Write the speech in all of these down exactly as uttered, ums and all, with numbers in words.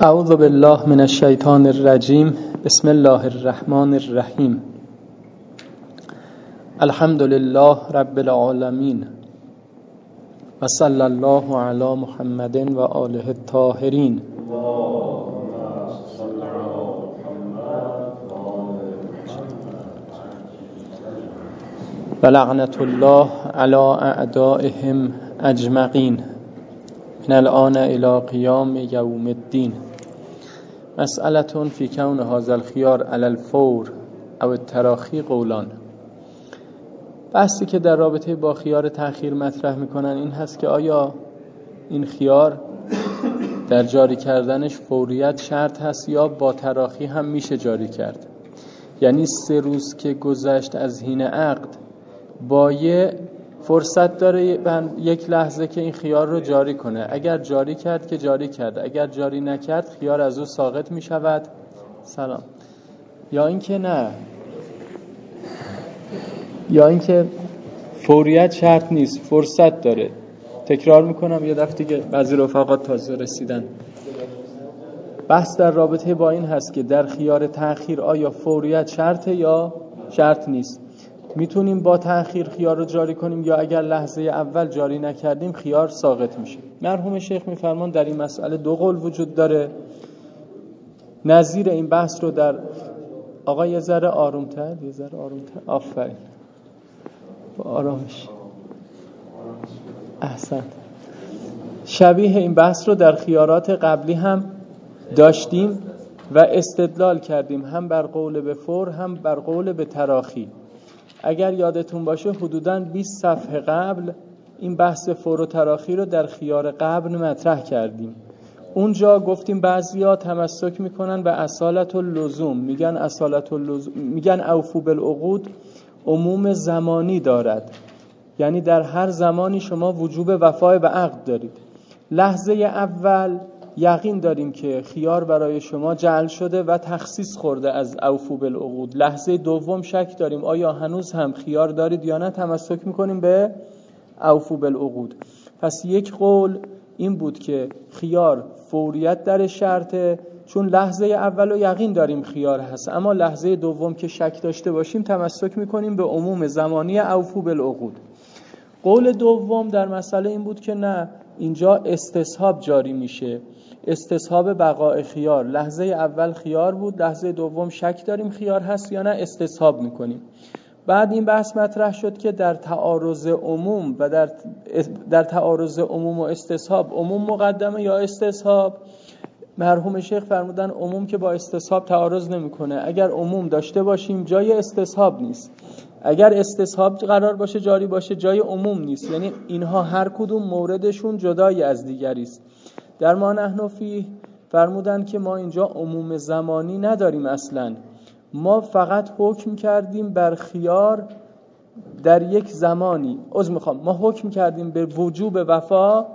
اعوذ بالله من الشیطان الرجیم. بسم الله الرحمن الرحیم. الحمد لله رب العالمین و صلی الله علی محمد و آله الطاهرین. و لعنت الله علی اعدائهم اجمعین من الآن الى قیام یوم الدین. مسئلة فی کون هذا الخیار علی الفور او التراخی قولان. بحثی که در رابطه با خیار تأخیر مطرح میکنن این هست که آیا این خیار در جاری کردنش فوریت شرط هست یا با تراخی هم میشه جاری کرد؟ یعنی سه روز که گذشت از حین عقد با یه فرصت داره یک لحظه که این خیار رو جاری کنه. اگر جاری کرد که جاری کرد، اگر جاری نکرد خیار از او ساقط می شود. سلام. یا اینکه نه، یا اینکه فوریت شرط نیست، فرصت داره. تکرار میکنم یه دفعه دیگه، بعضی رفقات تازه رسیدن. بحث در رابطه با این هست که در خیار تأخیر آیا فوریت شرطه یا شرط نیست. میتونیم با تأخیر خیار رو جاری کنیم یا اگر لحظه اول جاری نکردیم خیار ساقط میشه. مرحوم شیخ میفرمان در این مسئله دو قول وجود داره. نظیر این بحث رو در آقا یه ذره آرومتر یه ذره آرومتر آفرین با آرامش احسن. شبیه این بحث رو در خیارات قبلی هم داشتیم و استدلال کردیم هم بر قول به فور هم بر قول به تراخی. اگر یادتون باشه حدوداً بیست صفحه قبل این بحث فور و تراخی رو در خیار قبل مطرح کردیم. اونجا گفتیم بعضیا تمسک میکنن به اصالت اللزوم، میگن اصالت اللزوم، میگن اوفو بالعقود عموم زمانی دارد، یعنی در هر زمانی شما وجوب وفای به عقد دارید. لحظه اول یقین داریم که خیار برای شما جعل شده و تخصیص خورده از اوفو بالعقود. لحظه دوم شک داریم آیا هنوز هم خیار دارید یا نه، تمسک میکنیم به اوفو بالعقود. پس یک قول این بود که خیار فوریت در شرطه، چون لحظه اول رو یقین داریم خیار هست، اما لحظه دوم که شک داشته باشیم تمسک میکنیم به عموم زمانی اوفو بالعقود. قول دوم در مسئله این بود که نه، اینجا استصحاب جاری میشه، استصحاب بقاء خیار. لحظه اول خیار بود، لحظه دوم شک داریم خیار هست یا نه، استصحاب میکنیم. بعد این بحث مطرح شد که در تعارض عموم و در در تعارض عموم و استصحاب عموم مقدمه یا استصحاب. مرحوم شیخ فرمودن عموم که با استصحاب تعارض نمیکنه. اگر عموم داشته باشیم جای استصحاب نیست، اگر استصحاب قرار باشه جاری باشه جای عموم نیست. یعنی اینها هر کدوم موردشون جدای از دیگری است. در ما نحن فیه فرمودن که ما اینجا عموم زمانی نداریم اصلا، ما فقط حکم کردیم بر خیار در یک زمانی. عذر میخوام، ما حکم کردیم به وجوب وفا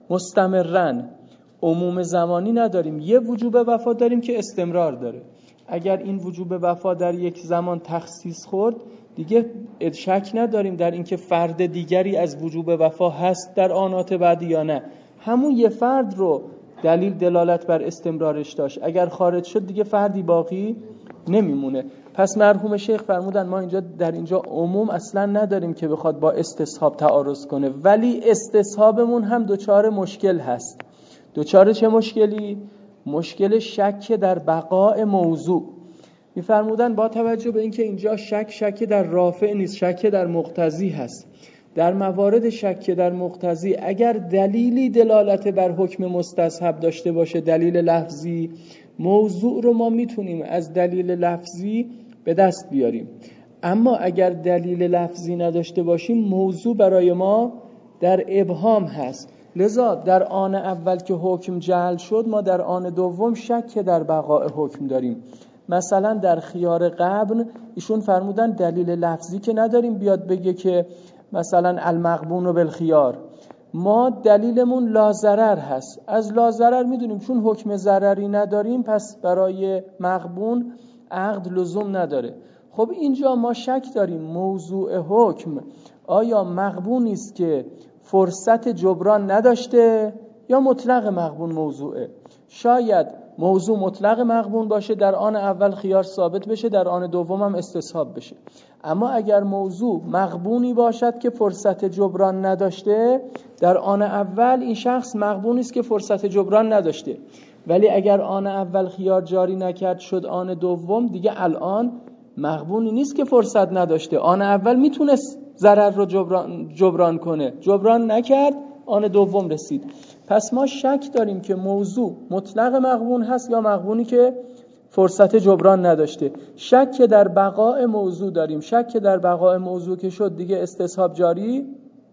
مستمرن، عموم زمانی نداریم. یه وجوب وفا داریم که استمرار داره. اگر این وجوب وفا در یک زمان تخصیص خورد دیگه شک نداریم در اینکه فرد دیگری از وجوب وفا هست در آنات بعدی یا نه. همون یه فرد رو دلیل دلالت بر استمرارش داشت، اگر خارج شد دیگه فردی باقی نمیمونه. پس مرحوم شیخ فرمودن ما اینجا در اینجا عموم اصلا نداریم که بخواد با استصحاب تعارض کنه، ولی استصحابمون هم دوچار مشکل هست. دوچار چه مشکلی؟ مشکل شک در بقاء موضوع. میفرمودن با توجه به اینکه اینجا شک شک در رافع نیست، شک در مقتضی هست. در موارد شک در مقتضی اگر دلیلی دلالت بر حکم مستصحب داشته باشه، دلیل لفظی، موضوع رو ما میتونیم از دلیل لفظی به دست بیاریم. اما اگر دلیل لفظی نداشته باشیم موضوع برای ما در ابهام هست. لذا در آن اول که حکم جعل شد ما در آن دوم شک در بقاء حکم داریم. مثلا در خیار قبل ایشون فرمودن دلیل لفظی که نداریم بیاد بگه که مثلا المغبون بالخیار، ما دلیلمون لا ضرر هست. از لا ضرر میدونیم چون حکم ضرری نداریم پس برای مغبون عقد لزوم نداره. خب اینجا ما شک داریم موضوع حکم آیا مغبونی است که فرصت جبران نداشته یا مطلق مغبون موضوعه. شاید موضوع مطلق مغبون باشه، در آن اول خیار ثابت بشه، در آن دوم هم استصحاب بشه. اما اگر موضوع مغبونی باشد که فرصت جبران نداشته، در آن اول این شخص مغبونی است که فرصت جبران نداشته، ولی اگر آن اول خیار جاری نکرد شد آن دوم، دیگه الان مغبونی نیست که فرصت نداشته، آن اول میتونست ضرر رو جبران, جبران کنه، جبران نکرد، آن دوم رسید. پس ما شک داریم که موضوع مطلق مغبون هست یا مغبونی که فرصت جبران نداشته. شک در بقاء موضوع داریم، شک در بقاء موضوع که شد دیگه استصحاب جاری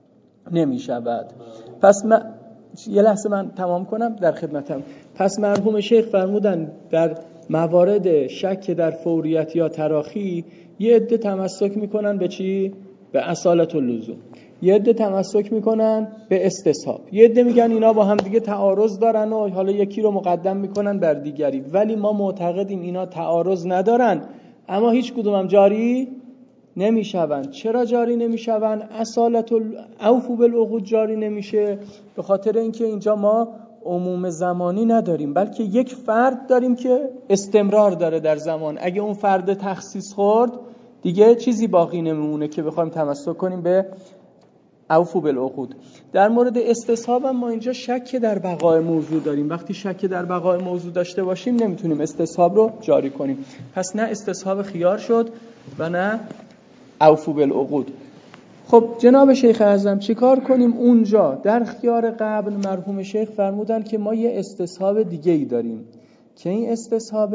نمی شود. پس من یه لحظه من تمام کنم در خدمتم. پس مرحوم شیخ فرمودن در موارد شک در فوریت یا تراخی یه عده تمسک میکنن به چی؟ به اصالت اللزوم، یه عده تمسک میکنن به استصحاب، یه عده میگن اینا با هم دیگه تعارض دارن و حالا یکی رو مقدم میکنن بر دیگری. ولی ما معتقدیم اینا تعارض ندارن اما هیچ کدوم هم جاری نمیشون. چرا جاری نمیشون؟ اصالت اوفو بالعقود جاری نمیشه به خاطر اینکه اینجا ما عموم زمانی نداریم، بلکه یک فرد داریم که استمرار داره در زمان. اگه اون فرد تخصیص خورد دیگه چیزی باقی نمیمونه که بخوایم تمسک کنیم به اوفو بالعقود. در مورد استصحاب هم ما اینجا شک در بقای موضوع داریم. وقتی شک در بقای موضوع داشته باشیم نمیتونیم استصحاب رو جاری کنیم. پس نه استصحاب خیار شد و نه اوفو بالعقود. خب جناب شیخ اعظم چیکار کنیم؟ اونجا در خیار قبل مرحوم شیخ فرمودن که ما یه استصحاب دیگه ای داریم که این استصحاب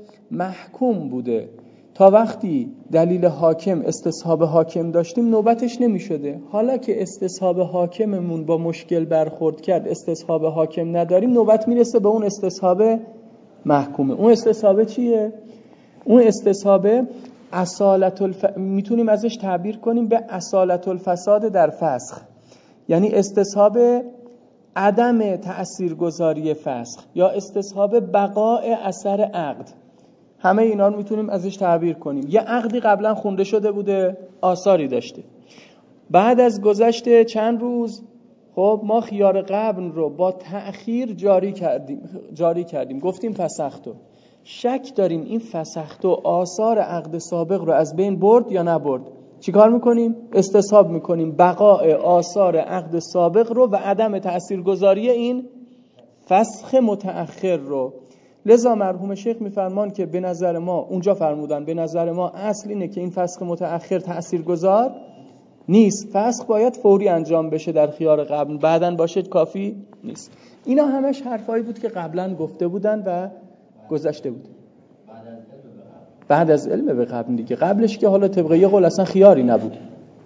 محکوم بوده، تا وقتی دلیل حاکم استصحاب حاکم داشتیم نوبتش نمی شده. حالا که استصحاب حاکممون با مشکل برخورد کرد، استصحاب حاکم نداریم، نوبت میرسه به اون استصحاب محکومه. اون استصحاب چیه؟ اون استصحاب اصالت الف... میتونیم ازش تعبیر کنیم به اصالت الفساد در فسخ، یعنی استصحاب عدم تأثیرگذاری فسخ یا استصحاب بقاء اثر عقد. همه اینا رو میتونیم ازش تعبیر کنیم. یه عقدی قبلا خونده شده بوده، آثاری داشته، بعد از گذشت چند روز خب ما خیار قبل رو با تأخیر جاری کردیم جاری کردیم گفتیم فسختو. شک داریم این فسخت و آثار عقد سابق رو از بین برد یا نبرد. چیکار میکنیم؟ استصحاب میکنیم بقاء آثار عقد سابق رو و عدم تأثیرگذاری این فسخ متأخر رو. لذا مرحوم شیخ میفرمان که به نظر ما، اونجا فرمودن به نظر ما اصل اینه که این فسخ متأخر تأثیرگذار نیست، فسخ باید فوری انجام بشه در خیار قبل، بعدن باشه کافی نیست. اینا همش حرفایی بود که قبلا گفته بودن و گذشته بود. بعد از علم به قبل دیگه، قبلش که حالا طبقه یه قول اصلا خیاری نبود.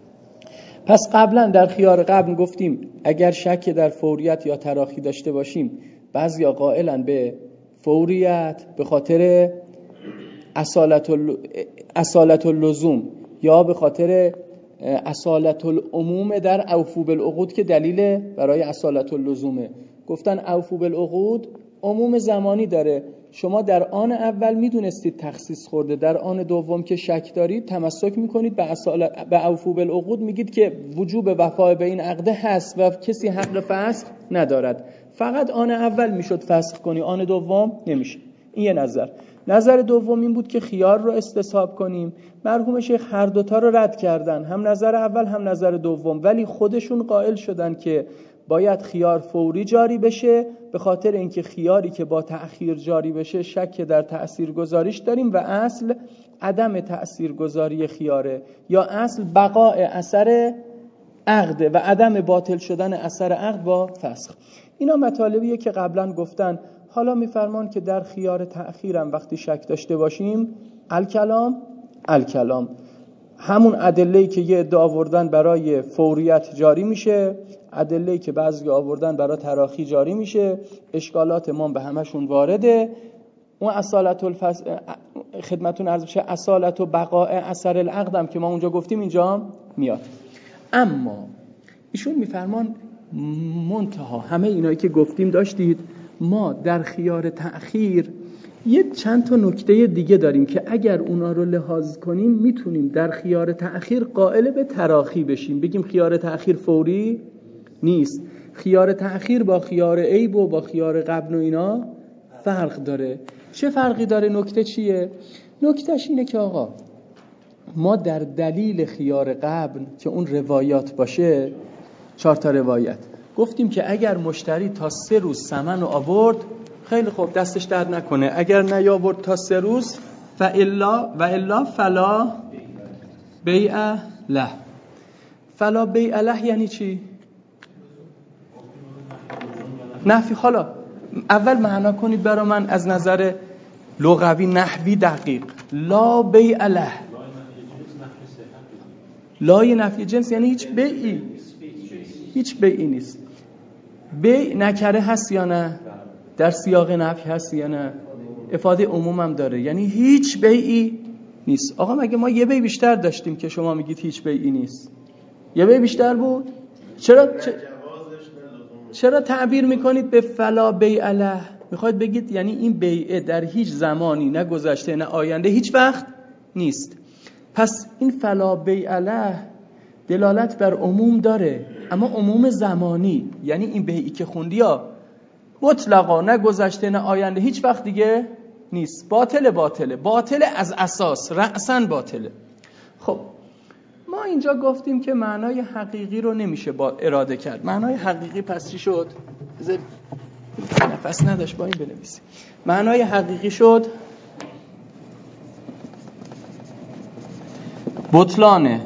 پس قبلا در خیار قبل گفتیم اگر شک در فوریت یا تراخی داشته باشیم، بعضیا قائلن به فوریت به خاطر اصالت ال... اصالت اللزوم یا به خاطر اصالت العموم در اوفو بالعقود که دلیل برای اصالت اللزومه. گفتن اوفو بالعقود عموم زمانی داره، شما در آن اول میدونستید تخصیص خورده، در آن دوم که شک دارید تمسک میکنید به اصالت به اوفو بالعقود، میگید که وجوب وفا به این عقد هست و کسی حق فسخ ندارد، فقط آن اول میشد فسخ کنی، آن دوم نمیشه. این یه نظر. نظر دوم این بود که خیار رو استصحاب کنیم. مرحوم شیخ هر دوتا رو رد کردن، هم نظر اول هم نظر دوم، ولی خودشون قائل شدن که باید خیار فوری جاری بشه، به خاطر اینکه خیاری که با تأخیر جاری بشه شک در تأثیر گذاریش داریم و اصل عدم تأثیر گذاری خیاره یا اصل بقاء اثر عقد و عدم باطل شدن اثر عقد با فسخ. اینا مطالبیه که قبلا گفتن. حالا میفرمان که در خیار تأخیرم وقتی شک داشته باشیم الکلام الکلام همون ادله‌ای که یه عده آوردن برای فوریت جاری میشه، ادله‌ای که بعضی آوردن برای تراخی جاری میشه، اشکالات ما به همشون وارده. اون اصالت الفس... خدمتون عرض بشه اصالت و بقاء اثر العقدم که ما اونجا گفتیم اینجا میاد. اما ایشون میفرمان منتها همه اینایی که گفتیم داشتید، ما در خیار تأخیر یه چند تا نکته دیگه داریم که اگر اونا رو لحاظ کنیم میتونیم در خیار تأخیر قائل به تراخی بشیم، بگیم خیار تأخیر فوری نیست، خیار تأخیر با خیار عیب و با خیار قبل و اینا فرق داره. چه فرقی داره؟ نکته چیه؟ نکتهش اینه که آقا ما در دلیل خیار قبل که اون روایات باشه، چهار تا روایت گفتیم که اگر مشتری تا سه روز ثمن رو آورد خیلی خوب، دستش درد نکنه. اگر نیاورد تا سه روز و الا و الا فلا بیع له. فلا بیع له یعنی چی؟ نفی. حالا اول معنا کنید برای من از نظر لغوی نحوی دقیق. لا بیع له، لای نفی جنس یعنی هیچ بیعی، هیچ بیعی نیست. بیع نکره هست یا نه؟ در سیاق نفی هست یا نه؟ افاده عموم هم داره، یعنی هیچ بیعی نیست. آقا مگه ما یه بیع بیشتر داشتیم که شما میگید هیچ بیعی نیست؟ یه بیع بیشتر بود؟ چرا چرا تعبیر میکنید به فلا بیع له؟ میخواید بگید یعنی این بیعه در هیچ زمانی، نه گذشته نه آینده، هیچ وقت نیست. پس این فلا بیع له دلالت بر عموم داره، اما عموم زمانی. یعنی این بیعی که خوندی ها مطلقا نه گذشته نه آینده، هیچ وقت دیگه نیست. باطله باطله باطله از اساس، رأساً باطله. خب ما اینجا گفتیم که معنای حقیقی رو نمیشه با اراده کرد. معنای حقیقی پس چی شد؟ نفس نداشت با این بنویسیم. معنای حقیقی شد بطلان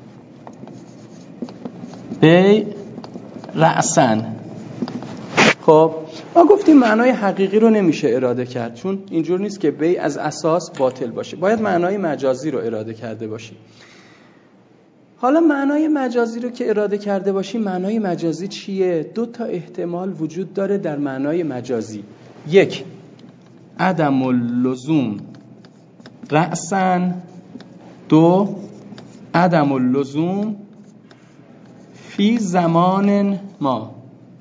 بی رأساً. خب ما گفتیم معنای حقیقی رو نمیشه اراده کرد، چون اینجور نیست که بی از اساس باطل باشه، باید معنای مجازی رو اراده کرده باشی. حالا معنای مجازی رو که اراده کرده باشی، معنای مجازی چیه؟ دو تا احتمال وجود داره در معنای مجازی. یک، عدم اللزوم رأساً. دو، عدم اللزوم فی زمان ما.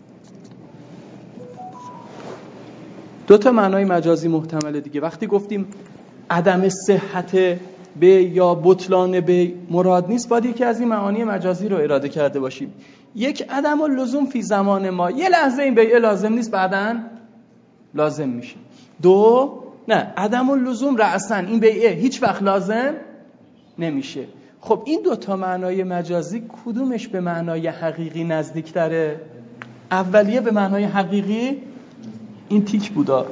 دو تا معنای مجازی محتمله دیگه. وقتی گفتیم عدم صحت به یا بطلان به مراد نیست، باید یکی از این معانی مجازی رو اراده کرده باشیم. یک، عدم اللزوم فی زمان ما، یه لحظه این بیعه لازم نیست، بعداً لازم میشه. دو، نه، عدم اللزوم رأساً، این بیعه هیچ وقت لازم نمیشه. خب این دو تا معنای مجازی کدومش به معنای حقیقی نزدیک تره؟ اولیه به معنای حقیقی، این تیک بودا،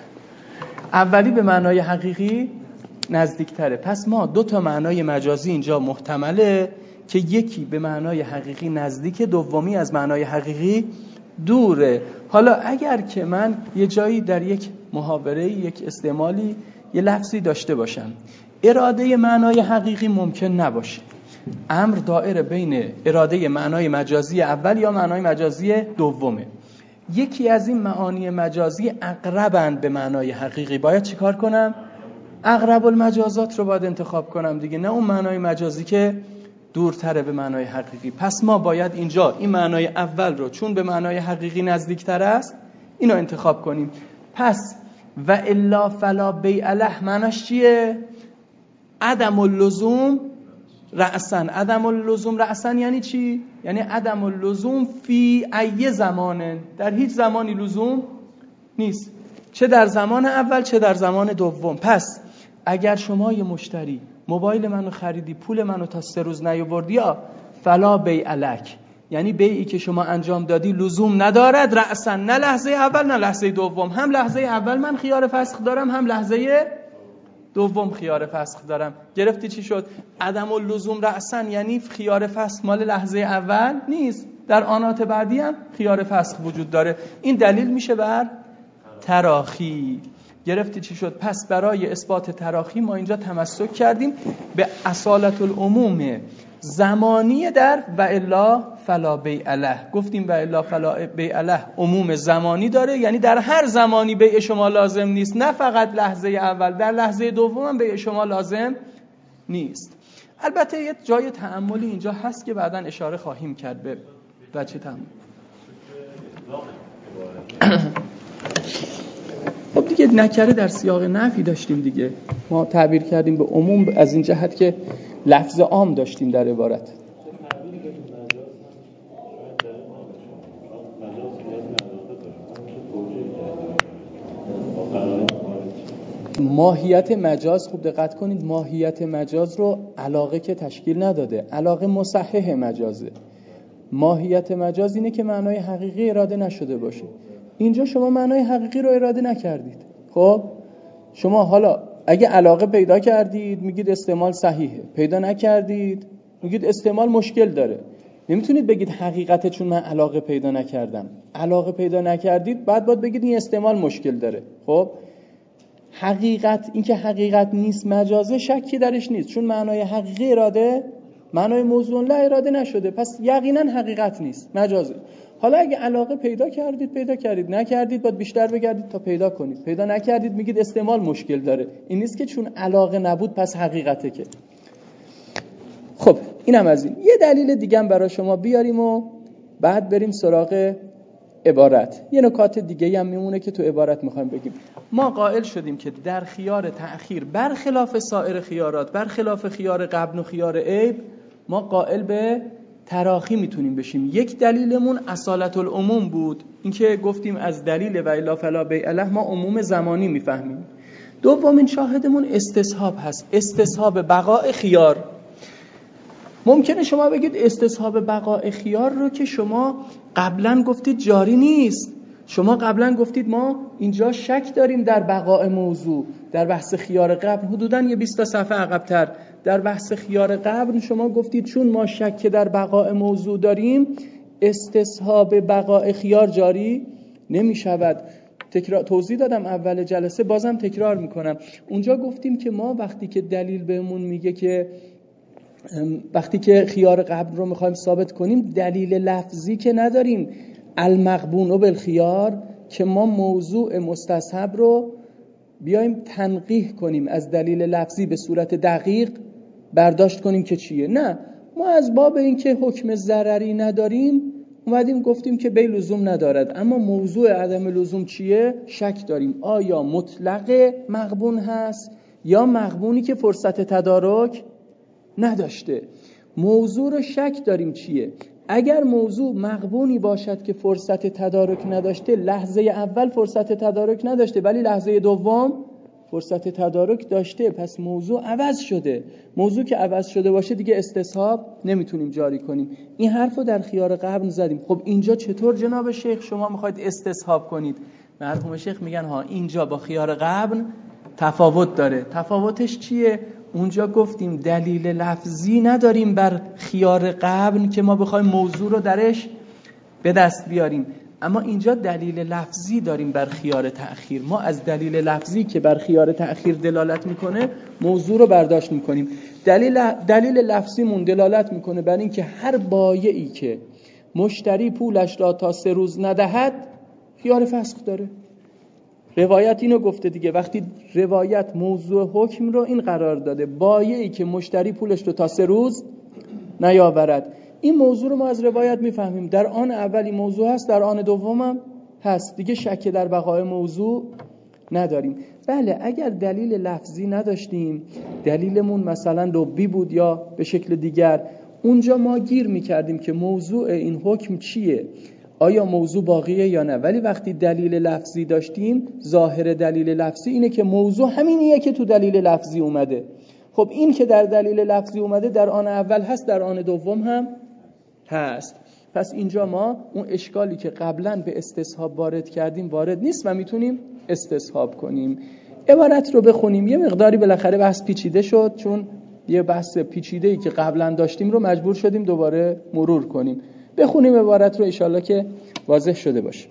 اولی به معنای حقیقی نزدیک تره. پس ما دو تا معنای مجازی اینجا محتمله که یکی به معنای حقیقی نزدیک، دومی از معنای حقیقی دوره. حالا اگر که من یه جایی در یک محاوره، یک استعمالی، یه لفظی داشته باشم، اراده معنای حقیقی ممکن نباشه، امر دائره بین اراده معنای مجازی اول یا معنای مجازی دومه. یکی از این معانی مجازی اقربند به معنای حقیقی، باید چیکار کنم؟ اقرب المجازات رو باید انتخاب کنم دیگه، نه اون معنای مجازی که دورتره به معنای حقیقی. پس ما باید اینجا این معنای اول رو، چون به معنای حقیقی نزدیکتر است، اینو انتخاب کنیم. پس و الا فلا بیع له معناش چیه؟ عدم اللزوم رأساً. عدم اللزوم رأساً یعنی چی؟ یعنی عدم اللزوم فی ای زمانه، در هیچ زمانی لزوم نیست، چه در زمان اول چه در زمان دوم. پس اگر شما یه مشتری موبایل منو خریدی، پول منو تا سه روز نیاوردی، یا فلا بیع لک، یعنی بیعی که شما انجام دادی لزوم ندارد رأساً، نه لحظه اول نه لحظه دوم. هم لحظه اول من خیار فسخ دارم، هم لحظه دوم خیار فسخ دارم. گرفتی چی شد؟ عدم اللزوم رأساً یعنی خیار فسخ مال لحظه اول نیست، در آنات بعدی هم خیار فسخ وجود داره. این دلیل میشه بر تراخی. گرفتی چی شد؟ پس برای اثبات تراخی ما اینجا تمسک کردیم به اصالت العموم زمانی در و الا فلا بیع له. گفتیم و الا فلا بیع له عموم زمانی داره، یعنی در هر زمانی بیع شما لازم نیست، نه فقط لحظه اول، در لحظه دوم هم بیع شما لازم نیست. البته یه جای تأملی اینجا هست که بعداً اشاره خواهیم کرد به بچه تأمل. خب دیگه نکره در سیاق نفی داشتیم دیگه، ما تعبیر کردیم به عموم از این جهت که لفظ عام داشتیم در عبارت. ماهیت مجاز، خوب دقت کنید، ماهیت مجاز رو علاقه که تشکیل نداده، علاقه مصحح مجازه. ماهیت مجاز اینه که معنای حقیقی اراده نشده باشه. اینجا شما معنای حقیقی رو اراده نکردید. خب شما حالا اگه علاقه پیدا کردید میگید استعمال صحیحه، پیدا نکردید میگید استعمال مشکل داره. نمیتونید بگید حقیقته چون من علاقه پیدا نکردم. علاقه پیدا نکردید بعد باید بگید این استعمال مشکل داره. خب حقیقت، این که حقیقت نیست مجازه، شکی درش نیست، چون معنای حقیقی اراده معنای موضوع لا اراده نشده، پس یقینا حقیقت نیست، مجازه. حالا اگه علاقه پیدا کردید پیدا کردید، نکردید باید بیشتر بگردید تا پیدا کنید. پیدا نکردید میگید استعمال مشکل داره. این نیست که چون علاقه نبود پس حقیقته که. خب اینم از این. یه دلیل دیگه هم برای شما بیاریم و بعد بریم سراغ عبارت. یه نکات دیگه هم میمونه که تو عبارت میخوایم بگیم. ما قائل شدیم که در خیار تأخیر برخلاف سایر خیارات، برخلاف خیار قبل و خیار عیب، ما قائل به تراخی میتونیم بشیم. یک دلیلمون اصالت العموم بود، این که گفتیم از دلیل و الا فلا بیع له ما عموم زمانی میفهمیم. دومین شاهدمون استصحاب هست، استصحاب بقاء خیار. ممکنه شما بگید استصحاب بقاء خیار رو که شما قبلا گفتید جاری نیست. شما قبلا گفتید ما اینجا شک داریم در بقاء موضوع. در بحث خیار قبل حدوداً یه بیست تا صفحه عقب‌تر در بحث خیار قبل شما گفتید چون ما شک در بقاء موضوع داریم استصحاب بقاء خیار جاری نمی شود. تکرار توضیح دادم اول جلسه، بازم تکرار میکنم. اونجا گفتیم که ما وقتی که دلیل بهمون میگه که وقتی که خیار قبل رو میخوایم ثابت کنیم دلیل لفظی که نداریم، المغبون بالخیار، که ما موضوع مستصحب رو بیایم تنقیح کنیم از دلیل لفظی به صورت دقیق برداشت کنیم که چیه. نه، ما از باب این که حکم ضرری نداریم اومدیم گفتیم که بی لزوم ندارد، اما موضوع عدم لزوم چیه؟ شک داریم آیا مطلق مغبون هست یا مغبونی که فرصت تدارک نداشته. موضوع رو شک داریم چیه. اگر موضوع مغبونی باشد که فرصت تدارک نداشته، لحظه اول فرصت تدارک نداشته ولی لحظه دوم فرصت تدارک داشته، پس موضوع عوض شده. موضوع که عوض شده باشه دیگه استصحاب نمیتونیم جاری کنیم. این حرفو در خیار قبل زدیم. خب اینجا چطور جناب شیخ شما میخواید استصحاب کنید؟ مرحوم شیخ میگن ها اینجا با خیار قبل تفاوت داره. تفاوتش چیه؟ اونجا گفتیم دلیل لفظی نداریم بر خیار قبل که ما بخوایم موضوع رو درش به دست بیاریم، اما اینجا دلیل لفظی داریم بر خیار تأخیر. ما از دلیل لفظی که بر خیار تأخیر دلالت میکنه موضوع رو برداشت میکنیم. دلیل دلیل لفظیمون دلالت میکنه بر این که هر بایعی که مشتری پولش را تا سه روز ندهد خیار فسخ داره. روایت اینو گفته دیگه، وقتی روایت موضوع حکم رو این قرار داده، بایعی که مشتری پولش رو تا سه روز نیاورد. این موضوع رو ما از روایت میفهمیم، در آن اولی موضوع هست، در آن دومم هست، دیگه شک در بقای موضوع نداریم. بله اگر دلیل لفظی نداشتیم، دلیلمون مثلا لبی بود یا به شکل دیگر، اونجا ما گیر میکردیم که موضوع این حکم چیه، آیا موضوع باقیه یا نه. ولی وقتی دلیل لفظی داشتیم، ظاهر دلیل لفظی اینه که موضوع همینیه که تو دلیل لفظی اومده. خب این که در دلیل لفظی اومده در آن اول هست، در آن دوم هم هست. پس اینجا ما اون اشکالی که قبلا به استصحاب وارد کردیم وارد نیست و میتونیم استصحاب کنیم. عبارت رو بخونیم. یه مقداری بالاخره بحث پیچیده شد، چون یه بحث پیچیده‌ای که قبلا داشتیم رو مجبور شدیم دوباره مرور کنیم. بخونیم عبارت رو انشالله که واضح شده باشه.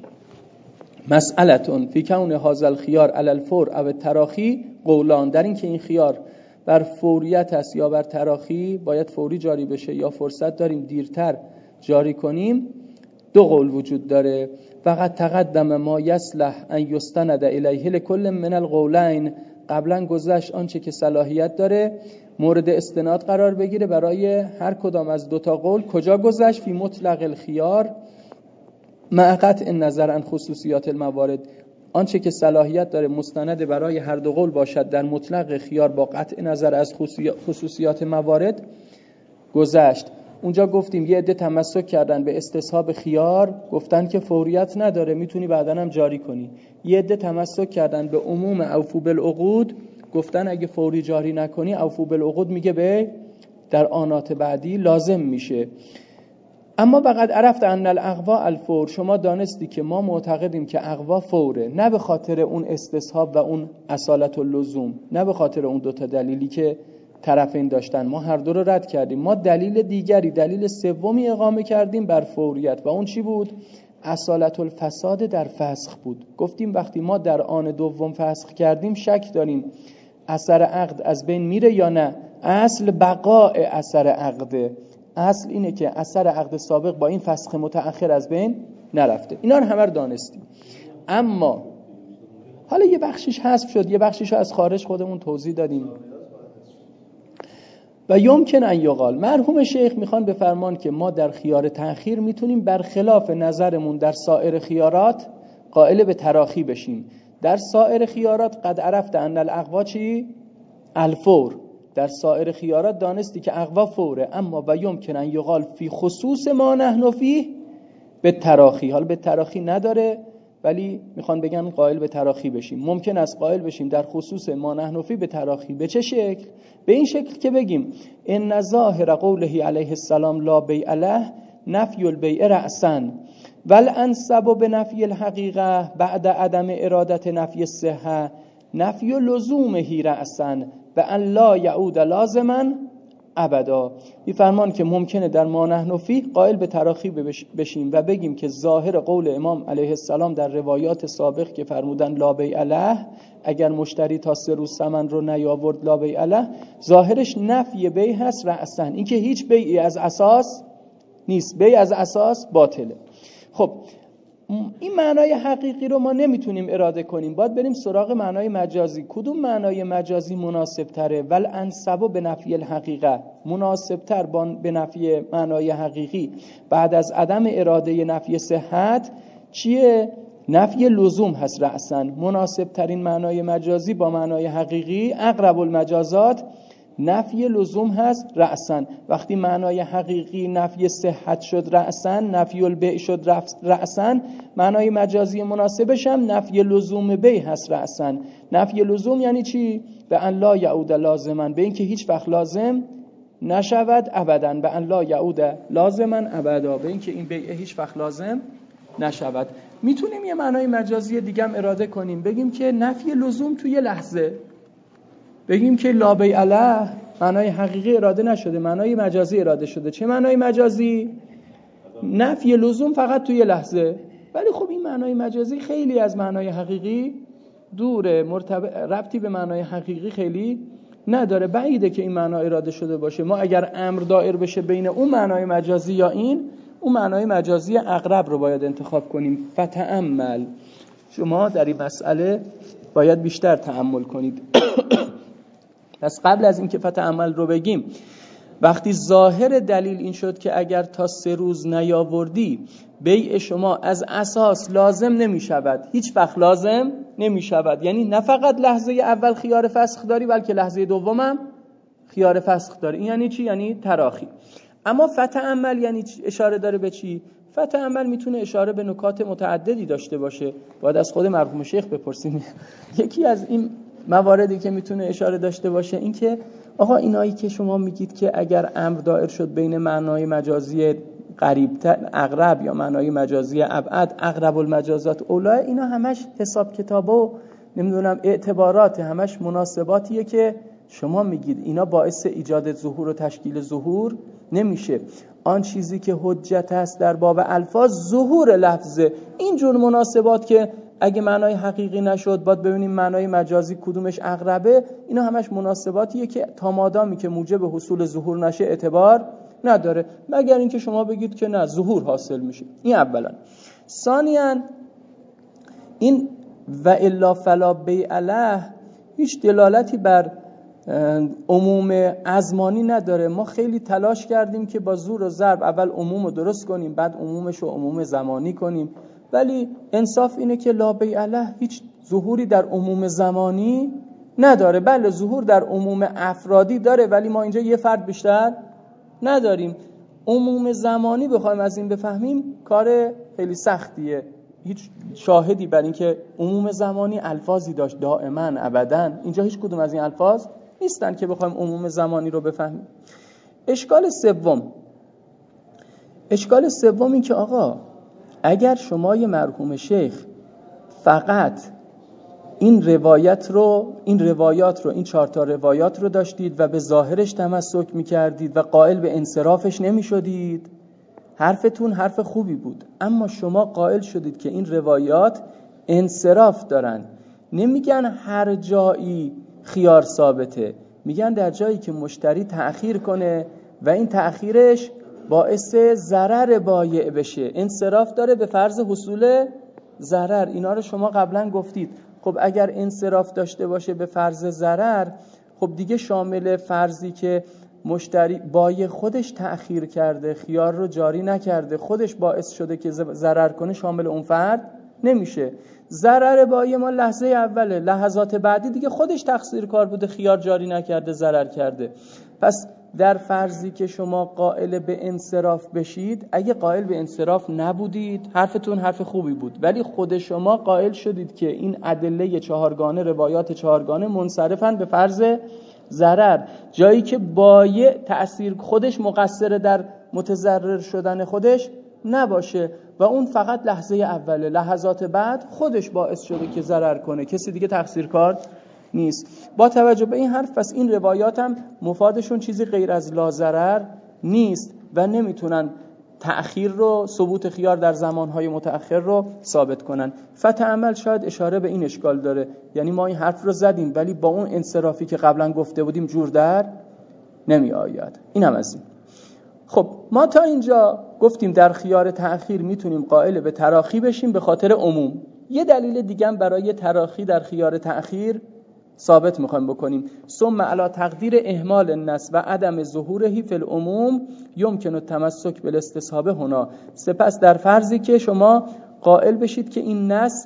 مسئلتون فی کون هذا الخيار علی الفور او التراخی قولان، در این که این خیار بر فوریت است یا بر تراخی، باید فوری جاری بشه یا فرصت داریم دیرتر جاری کنیم، دو قول وجود داره. فقط تقدم ما یصلح ان یستند الیه لکل من القولین، قبلا گذشت آنچه که صلاحیت داره مورد استناد قرار بگیره برای هر کدام از دوتا قول. کجا گذشت؟ فی مطلق الخیار مع قطع نظر عن خصوصیات الموارد، آنچه که صلاحیت داره مستند برای هر دو قول باشد در مطلق خیار با قطع نظر از خصوصیات موارد گذشت. اونجا گفتیم یه عده تمسک کردن به استصحاب خیار، گفتن که فوریت نداره، میتونی بعداً هم جاری کنی. یه عده تمسک کردن به عموم اوفو بالعقود، گفتن اگه فوری جاری نکنی اوفو بالعقود میگه به در آنات بعدی لازم میشه. اما فقط عرفت ان الاقوا الفور، شما دانستی که ما معتقدیم که اقوا فوره، نه به خاطر اون استصحاب و اون اصالت اللزوم، نه به خاطر اون دوتا دلیلی که طرفین داشتن، ما هر دو رو رد کردیم. ما دلیل دیگری، دلیل سومی اقامه کردیم بر فوریت و اون چی بود؟ اصالت الفساد در فسخ بود. گفتیم وقتی ما در آن دوم فسخ کردیم شک داریم اثر عقد از بین میره یا نه. اصل بقاء اثر عقده، اصل اینه که اثر عقد سابق با این فسخ متأخر از بین نرفته. اینا رو همه رو دانستیم. اما حالا یه بخشیش حذف شد، یه بخشیش از خارج خودمون توضیح دادیم. و یمکن ان یقال، مرحوم شیخ میخوان بفرمان که ما در خیار تأخیر میتونیم برخلاف نظرمون در سایر خیارات قائل به تراخی بشیم. در سایر خیارات قد عرفت ان الاقوا چی؟ الفور. در سایر خیارات دانستی که اقوا فوره. اما و یمکن ان یقال فی خصوص ما نحن فیه به تراخی. حالا به تراخی نداره ولی میخوان بگن قائل به تراخی بشیم. ممکن است قائل بشیم در خصوص ما نحن فیه به تراخی. به چه شکل؟ به این شکل که بگیم ان ظاهر قوله علیه السلام لا بیع له نفی البیع رأسا والانسب بنفی الحقیقه بعد عدم ارادت نفی الصحه نفی لزومه رأسا و ان لا یعود لازما ابدا. این فرمان که ممکنه در ما نحن فیه قائل به تراخی بشیم و بگیم که ظاهر قول امام علیه السلام در روایات سابق که فرمودن لا بیع له، اگر مشتری تا سه روز ثمن رو نیاورد لا بیع له، ظاهرش نفی بیع هست رأسا، این که هیچ بیعی از اساس نیست، بیع از اساس باطله. خب این معنای حقیقی رو ما نمیتونیم اراده کنیم، باید بریم سراغ معنای مجازی. کدوم معنای مجازی مناسب تره؟ ول انسبو به نفی الحقیقه، مناسب تر به نفی معنای حقیقی بعد از عدم اراده نفی صحت چیه؟ نفی لزوم هست رأسا. مناسب ترین معنای مجازی با معنای حقیقی اقرب المجازات نفی لزوم هست رأسا. وقتی معنای حقیقی نفی صحت شد رأسا، نفی البیع شد رأسا، معنای مجازی مناسبش هم نفی لزوم بیع هست رأسا. نفی لزوم یعنی چی؟ به ان لا یعود لازما، به این که هیچ وقت لازم نشود ابدا. به ان لا یعود لازما ابدا، به این که این بیع هیچ وقت لازم نشود. میتونیم یه معنای مجازی دیگه هم اراده کنیم، بگیم که نفی لزوم توی لحظه، بگیم که لا بیع له معنای حقیقی اراده نشده، معنای مجازی اراده شده. چه معنای مجازی؟ نفی لزوم فقط توی لحظه. ولی خب این معنای مجازی خیلی از معنای حقیقی دوره، مرتبط ربطی به معنای حقیقی خیلی نداره، بعیده که این معنا اراده شده باشه. ما اگر امر دایر بشه بین اون معنای مجازی یا این، اون معنای مجازی اقرب رو باید انتخاب کنیم. فتأمل، شما در این مسئله باید بیشتر تأمل کنید. پس قبل از اینکه فتأمل رو بگیم، وقتی ظاهر دلیل این شد که اگر تا سه روز نیاوردی بیع شما از اساس لازم نمی شود، هیچ وقت لازم نمی شود، یعنی نه فقط لحظه اول خیار فسخ داری بلکه لحظه دومم خیار فسخ داری. این یعنی چی؟ یعنی تراخی. اما فتأمل یعنی اشاره داره به چی؟ فتأمل میتونه اشاره به نکات متعددی داشته باشه. باید از خود مرحوم شیخ بپرسیم. یکی از این مواردی که میتونه اشاره داشته باشه این که آقا اینایی که شما میگید که اگر امر دایر شد بین معنای مجازی قریبتر اقرب یا معنای مجازی ابعد اقرب المجازات اولا، اینا همش حساب کتاب و نمیدونم اعتبارات، همش مناسباتیه که شما میگید اینا باعث ایجاد ظهور و تشکیل ظهور نمیشه. آن چیزی که حجت است در باب الفاظ ظهور لفظه. اینجور مناسبات که اگه معنای حقیقی نشد باید ببینیم معنای مجازی کدومش اقربه، اینا همش مناسباتیه که تا مادامی که موجب حصول ظهور نشه اعتبار نداره، مگر اینکه شما بگید که نه ظهور حاصل میشه. این اولا. ثانیاً این و الا فلا بیع له هیچ دلالتی بر عموم ازمانی نداره. ما خیلی تلاش کردیم که با زور و ضرب اول عموم رو درست کنیم بعد عمومش رو عموم زمانی کنیم، ولی انصاف اینه که لا بیع له هیچ ظهوری در عموم زمانی نداره. بله ظهور در عموم افرادی داره ولی ما اینجا یه فرد بیشتر نداریم. عموم زمانی بخوایم از این بفهمیم کار خیلی سختیه. هیچ شاهدی بر این که عموم زمانی الفاظی داشت دائما ابدا، اینجا هیچ کدوم از این الفاظ نیستن که بخوایم عموم زمانی رو بفهمیم. اشکال سوم اشکال سوم این که آقا اگر شما یه مرحوم شیخ فقط این روایت رو این روایات رو این چهار تا روایات رو داشتید و به ظاهرش تمسک می‌کردید و قائل به انصرافش نمی‌شدید، حرفتون حرف خوبی بود، اما شما قائل شدید که این روایات انصراف دارن. نمیگن هر جایی خیار ثابته، میگن در جایی که مشتری تأخیر کنه و این تأخیرش باعث ضرر بایع بشه، انصراف داره به فرض حصول ضرر. اینا رو شما قبلا گفتید. خب اگر انصراف داشته باشه به فرض ضرر، خب دیگه شامل فرضی که مشتری بایع خودش تأخیر کرده، خیار رو جاری نکرده، خودش باعث شده که ضرر کنه، شامل اون فرد نمیشه. ضرر بایع ما لحظه اوله، لحظات بعدی دیگه خودش تقصیرکار بوده، خیار جاری نکرده، ضرر کرده. پس در فرضی که شما قائل به انصراف بشید، اگه قائل به انصراف نبودید حرفتون حرف خوبی بود، ولی خود شما قائل شدید که این ادله چهارگانه، روایات چهارگانه منصرفن به فرض ضرر، جایی که بایع تأثیر خودش مقصر در متضرر شدن خودش نباشه و اون فقط لحظه اوله، لحظات بعد خودش باعث شده که ضرر کنه، کسی دیگه تقصیرکار نیست. با توجه به این حرف، پس این روایات هم مفادشون چیزی غیر از لا ضرر نیست و نمیتونن تأخیر رو، ثبوت خیار در زمانهای متأخر رو ثابت کنن. فتح عمل شاید اشاره به این اشکال داره، یعنی ما این حرف رو زدیم ولی با اون انصرافی که قبلا گفته بودیم جور در نمی آید. این هم از این. خب ما تا اینجا گفتیم در خیار تأخیر میتونیم قائل به تراخی بشیم به خاطر عموم. یه دلیل دیگه هم برای تراخی در خیار تأخیر ثابت میخوایم بکنیم. ثم علی تقدیر اهمال النص و عدم ظهوره فی العموم یمکن التمسک بالاستصحاب هنا. سپس در فرضی که شما قائل بشید که این نص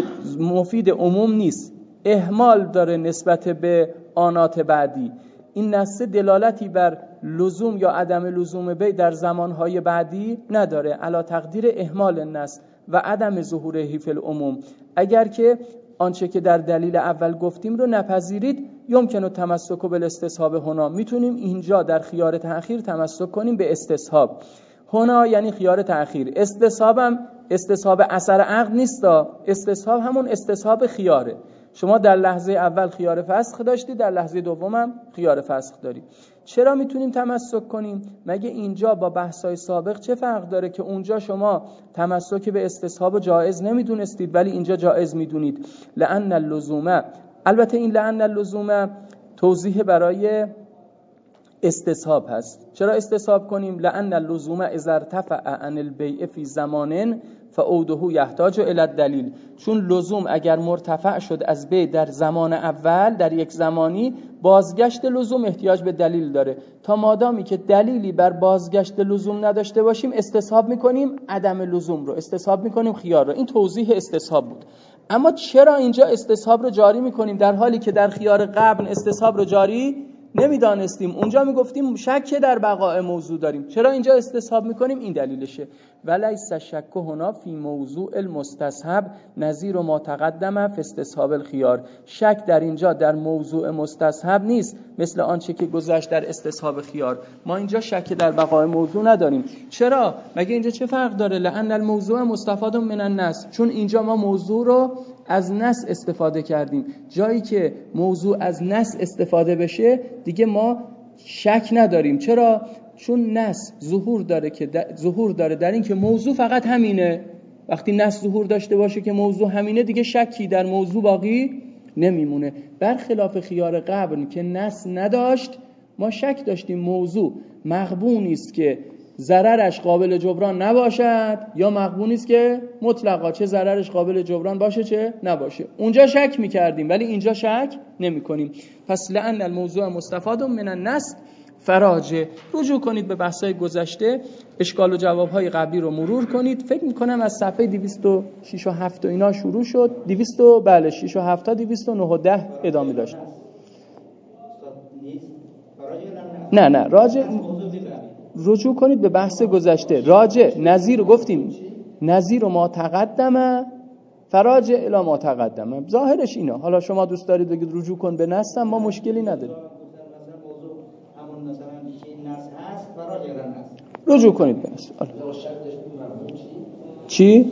مفید عموم نیست، اهمال داره نسبت به آنات بعدی، این نص دلالتی بر لزوم یا عدم لزوم بی در زمانهای بعدی نداره، علی تقدیر اهمال النص و عدم ظهوره فی العموم، اگر که آنچه که در دلیل اول گفتیم رو نپذیرید، یمکن التمسک بالاستصحاب هنا، میتونیم اینجا در خیار تأخیر تمسک کنیم به استصحاب. هنا یعنی خیار تأخیر. استصحاب هم استصحاب اثر عقد نیست، استصحاب همون استصحاب خیاره. شما در لحظه اول خیار فسخ داشتی، در لحظه دوم هم خیار فسخ داری. چرا میتونیم تمسک کنیم؟ مگه اینجا با بحث‌های سابق چه فرق داره که اونجا شما تمسک به استصحاب جایز نمیدونستید ولی اینجا جایز میدونید؟ لأن اللزوم، البته این لأن اللزوم توضیح برای استصحاب هست. چرا استصحاب کنیم؟ لأن اللزوم اذا ارتفع عن البیع فی زمان فعوده یحتاج الی الدلیل. چون لزوم اگر مرتفع شد از بیع در زمان اول، در یک زمانی، بازگشت لزوم احتیاج به دلیل داره. تا مادامی که دلیلی بر بازگشت لزوم نداشته باشیم، استصحاب میکنیم عدم لزوم رو، استصحاب میکنیم خیار رو. این توضیح استصحاب بود. اما چرا اینجا استصحاب رو جاری میکنیم در حالی که در خیار قبل استصحاب رو جاری نمیدانستیم؟ اونجا میگفتیم شک در بقاء موضوع داریم، چرا اینجا استصحاب میکنیم؟ این دلیلشه. ولیس شک هنا فی موضوع المستصحب نظیر ما تقدم فی استصحاب الخیار. شک در اینجا در موضوع مستصحب نیست مثل آنچه که گذشت در استصحاب خیار. ما اینجا شک در بقاء موضوع نداریم. چرا؟ مگه اینجا چه فرق داره؟ لأن الموضوع مستفاد من النص، چون اینجا ما موضوع رو از نص استفاده کردیم. جایی که موضوع از نص استفاده بشه دیگه ما شک نداریم. چرا؟ چون نص ظهور داره که ظهور داره در این که موضوع فقط همینه. وقتی نص ظهور داشته باشه که موضوع همینه، دیگه شکی در موضوع باقی نمیمونه. برخلاف خیار قبل که نص نداشت، ما شک داشتیم موضوع مغبونی است که ضررش قابل جبران نباشد یا مغبونی است که مطلقا چه ضررش قابل جبران باشه چه نباشه. اونجا شک می‌کردیم ولی اینجا شک نمی‌کنیم. پس لأن الموضوع مستفاد من النص فراجه. رجوع کنید به بحث‌های گذشته، اشکال و جواب‌های قبلی رو مرور کنید. فکر می‌کنم از صفحه دویست و شش و هفت و اینا شروع شد. دویست بله شش و هفت تا دویست و نه و ده ادامه داشت. نه نه راجع رجوع کنید به بحث گذشته. راجع نظیر رو گفتیم، نظیر ما تقدمه فراجع الی ما تقدمه، ظاهرش اینا. حالا شما دوست دارید بگید رجوع کن به نص، ما مشکلی نداریم. رجوع کنید به نص. چی؟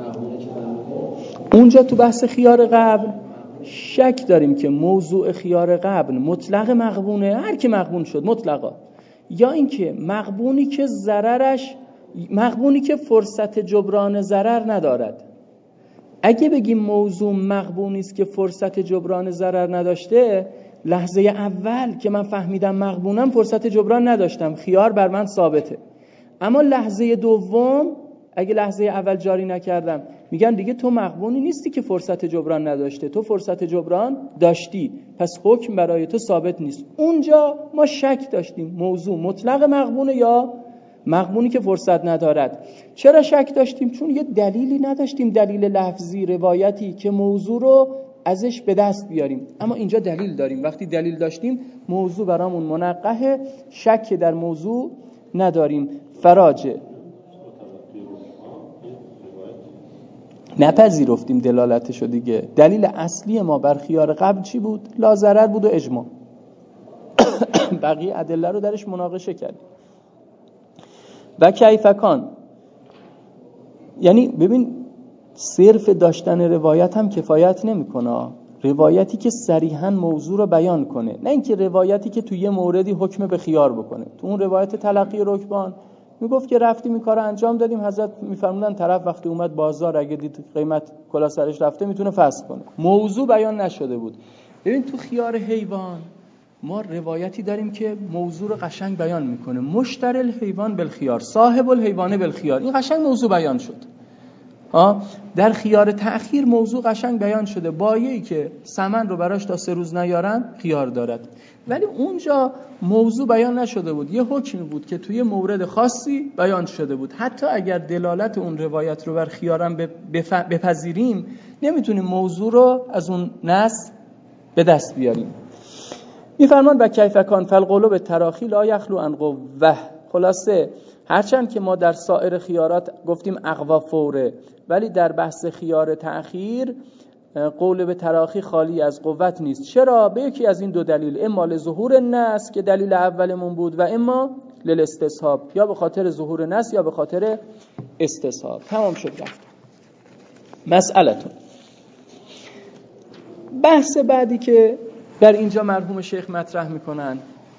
اونجا تو بحث خیار قبل شک داریم که موضوع خیار قبل مطلق مغبونه، هر کی مغبون شد مطلقا، یا اینکه مغبونی که ضررش مغبونی که فرصت جبران ضرر ندارد. اگه بگیم موضوع مغبونی است که فرصت جبران ضرر نداشته، لحظه اول که من فهمیدم مغبونم فرصت جبران نداشتم، خیار بر من ثابته. اما لحظه دوم اگه لحظه اول جاری نکردم، میگن دیگه تو مغبونی نیستی که فرصت جبران نداشته، تو فرصت جبران داشتی، پس حکم برای تو ثابت نیست. اونجا ما شک داشتیم موضوع مطلق مغبونه یا مغبونی که فرصت ندارد. چرا شک داشتیم؟ چون یه دلیلی نداشتیم، دلیل لفظی روایتی که موضوع رو ازش به دست بیاریم. اما اینجا دلیل داریم. وقتی دلیل داشتیم موضوع برامون منقحه، شک در موضوع نداریم. فراجع نپذیرفتیم دلالتشو دیگه. دلیل اصلی ما بر خیار قبل چی بود؟ لا ضرر بود و اجماع. بقیه ادله رو درش مناقشه کردیم. و کیفکان، یعنی ببین صرف داشتن روایت هم کفایت نمیکنه. روایتی که صریحاً موضوع رو بیان کنه، نه اینکه روایتی که توی یه موردی حکم به خیار بکنه. تو اون روایت تلقی رکبان میگفت که رفتیم این کارو انجام دادیم، حضرت میفرمودن طرف وقتی اومد بازار اگه دید قیمت کلا سرش رفته میتونه فسخ کنه. موضوع بیان نشده بود. ببین تو خیار حیوان ما روایتی داریم که موضوع رو قشنگ بیان میکنه. مشتری الحیوان بالخیار، صاحب الحیوان بالخیار. این قشنگ موضوع بیان شد. ها، در خیار تأخیر موضوع قشنگ بیان شده. بایعی که ثمن رو براش تا سه روز نیارن خیار دارد. ولی اونجا موضوع بیان نشده بود، یه حکمی بود که توی مورد خاصی بیان شده بود. حتی اگر دلالت اون روایت رو بر خیارم بپذیریم، نمیتونیم موضوع رو از اون نص به دست بیاریم. میفرمان و کیفکان فالقول به تراخی لا یخلو عن قوه. خلاصه هرچند که ما در سایر خیارات گفتیم اقوا فوره، ولی در بحث خیار تأخیر قول به تراخی خالی از قوت نیست. چرا؟ به یکی از این دو دلیل، اما لظهور نص که دلیل اولمون بود و اما للاستصحاب، یا به خاطر ظهور نص یا به خاطر استصحاب. تمام شد رفت. مسئلتون بحث بعدی که در اینجا مرحوم شیخ مطرح میکنن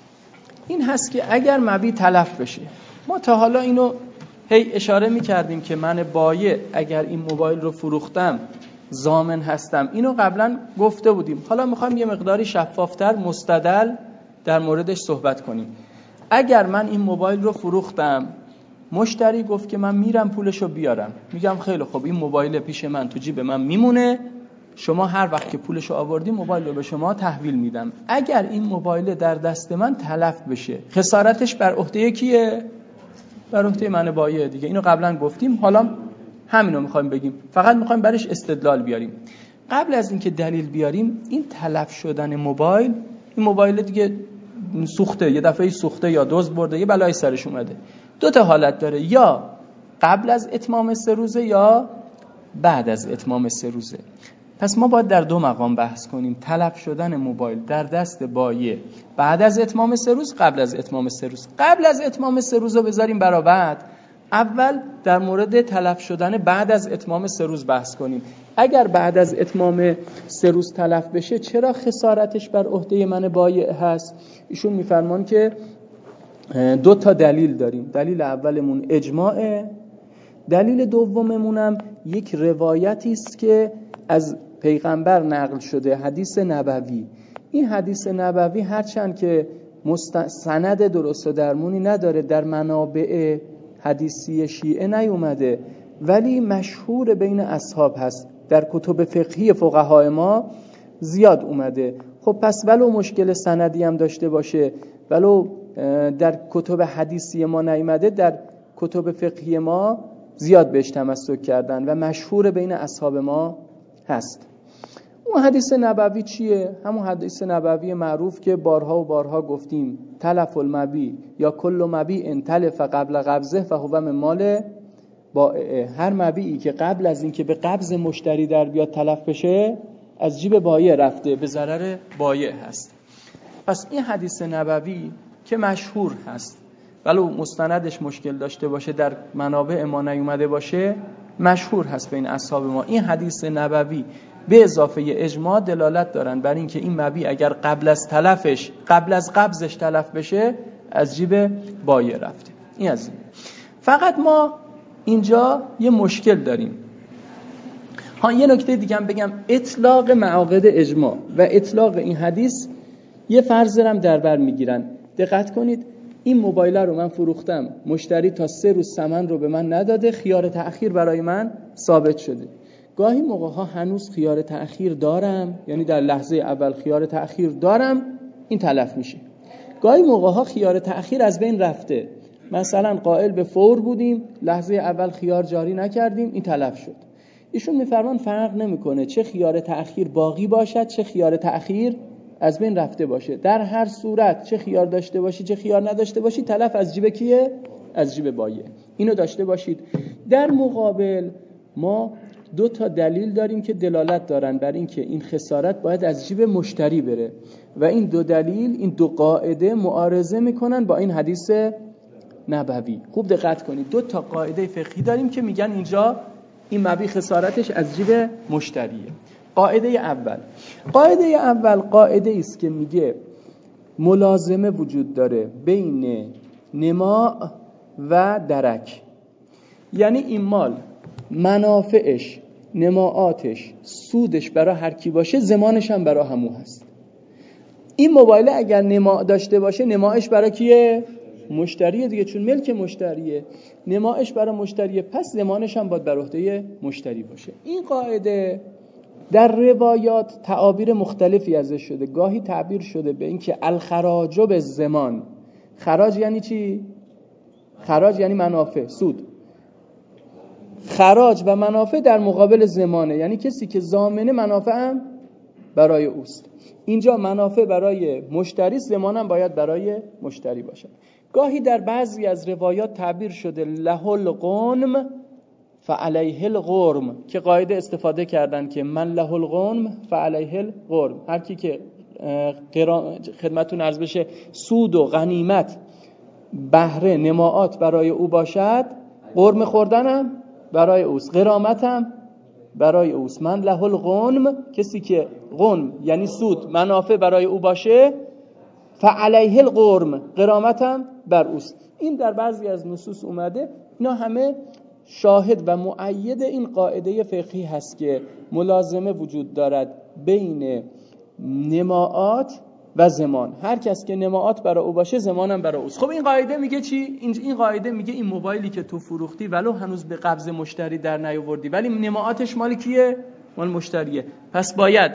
این هست که اگر مبیع تلف بشه، ما تا حالا اینو هی اشاره میکردیم که من بایع اگر این موبایل رو فروختم ضامن هستم. اینو قبلا گفته بودیم. حالا میخوایم یه مقداری شفافتر مستدل در موردش صحبت کنیم. اگر من این موبایل رو فروختم، مشتری گفت که من میرم پولشو بیارم، میگم خیلی خوب این موبایل پیش من تو جیب من میمونه، شما هر وقت که پولشو آوردی موبایل رو به شما تحویل میدم. اگر این موبایل در دست من تلف بشه، خسارتش بر عهده کیه؟ بر عهده من بایع دیگه. اینو قبلا گفتیم، حالا همینو میخوایم بگیم، فقط میخوایم برش استدلال بیاریم. قبل از اینکه دلیل بیاریم، این تلف شدن موبایل، این موبایل دیگه سوخته، یه دفعه سوخته یا دزد برده، یه بلای سرش اومده، دو تا حالت داره، یا قبل از اتمام سه روزه یا بعد از اتمام سه روزه. پس ما باید در دو مقام بحث کنیم: تلف شدن موبایل در دست بایع بعد از اتمام سه روز، قبل از اتمام سه روز. قبل از اتمام سه روز رو بذاریم برای بعد. اول در مورد تلف شدن بعد از اتمام سه روز بحث کنیم. اگر بعد از اتمام سه روز تلف بشه، چرا خسارتش بر عهده من بایع هست؟ ایشون میفرمان که دو تا دلیل داریم. دلیل اولمون اجماعه، دلیل دوممونم یک روایتی است که از پیغمبر نقل شده، حدیث نبوی. این حدیث نبوی هرچند که سند درست و درمونی نداره، در منابع حدیثی شیعه نیومده، ولی مشهور بین اصحاب هست، در کتب فقهی فقهای ما زیاد اومده. خب پس ولو مشکل سندی هم داشته باشه، ولو در کتب حدیثی ما نیومده، در کتب فقهی ما زیاد بهش تمسک کردن و مشهور بین اصحاب ما هست. اون حدیث نبوی چیه؟ همون حدیث نبوی معروف که بارها و بارها گفتیم، تلف المبی یا کل مبی ان تلف قبل قبضه فهو من مال بائع. هر مبیعی که قبل از این که به قبض مشتری در بیاد تلف بشه از جیب بایع رفته، به ضرر بایع هست. پس این حدیث نبوی که مشهور هست ولو مستندش مشکل داشته باشه، در منابع ما نیومده باشه، مشهور هست بین اصحاب ما. این حدیث نبوی به اضافه اجماع دلالت دارن بر این که این مبیع اگر قبل از تلفش قبل از قبضش تلف بشه از جیب بایع رفته. این از این. فقط ما اینجا یه مشکل داریم. ها یه نکته دیگه هم بگم، اطلاق معاقد اجماع و اطلاق این حدیث یه فرض هم در بر میگیرن. دقت کنید، این موبایل رو من فروختم، مشتری تا سه روز ثمن رو به من نداده، خیار تأخیر برای من ثابت شده. گاهی موقع ها هنوز خیار تأخیر دارم، یعنی در لحظه اول خیار تأخیر دارم، این تلف میشه. گاهی موقع ها خیار تأخیر از بین رفته، مثلا قائل به فور بودیم، لحظه اول خیار جاری نکردیم، این تلف شد. ایشون میفرمان فرق نمیکنه چه خیار تأخیر باقی باشد چه خیار تأخیر از بین رفته باشه، در هر صورت چه خیار داشته باشی چه خیار نداشته باشی تلف از جیب کیه؟ از جیب بایع. اینو داشته باشید. در مقابل ما دو تا دلیل داریم که دلالت دارن بر این که این خسارت باید از جیب مشتری بره و این دو دلیل، این دو قاعده معارضه میکنن با این حدیث نبوی. خوب دقت کنید، دو تا قاعده فقهی داریم که میگن اینجا این مبیع خسارتش از جیب مشتریه. قاعده اول قاعده اول قاعده است که میگه ملازمه وجود داره بین نماء و درک. یعنی این مال منافعش، نماعاتش، سودش برای هر کی باشه، زمانش هم برای همو هست. این موبایل اگر نماع داشته باشه، نماعش برای کیه؟ مشتریه دیگه، چون ملک مشتریه، نماعش برای مشتریه، پس زمانش هم باید بر عهده مشتری باشه. این قاعده در روایات تعابیر مختلفی ازش شده. گاهی تعبیر شده به این که الخراج بالزمان. خراج یعنی چی؟ خراج یعنی منافع، سود. خراج و منافع در مقابل زمانه، یعنی کسی که ضامن منافع هم برای اوست. اینجا منافع برای مشتری، زمان هم باید برای مشتری باشه. گاهی در بعضی از روایات تعبیر شده له الغنم فعلیه الغرم، که قاعده استفاده کردن که من له الغنم فعلیه الغرم، هر کی که خدمتتون عرض بشه سود و غنیمت، بهره، نماعات برای او باشد، غرم خوردنم برای اوست، غرامتم برای اوست. من له الغنم، کسی که غنم یعنی سود، منافع برای او باشه، فعلیه الغرم، غرامتم بر اوست. این در بعضی از نصوص اومده. اینا همه شاهد و مؤید این قاعده فقهی هست که ملازمه وجود دارد بین نماعات و زمان. هر کس که نماعات برای او باشه، زمانم برای اوست. خب این قاعده میگه چی؟ این قاعده میگه این موبایلی که تو فروختی ولو هنوز به قبض مشتری در نیاوردی، ولی نماعاتش مال کیه؟ مال مشتریه، پس باید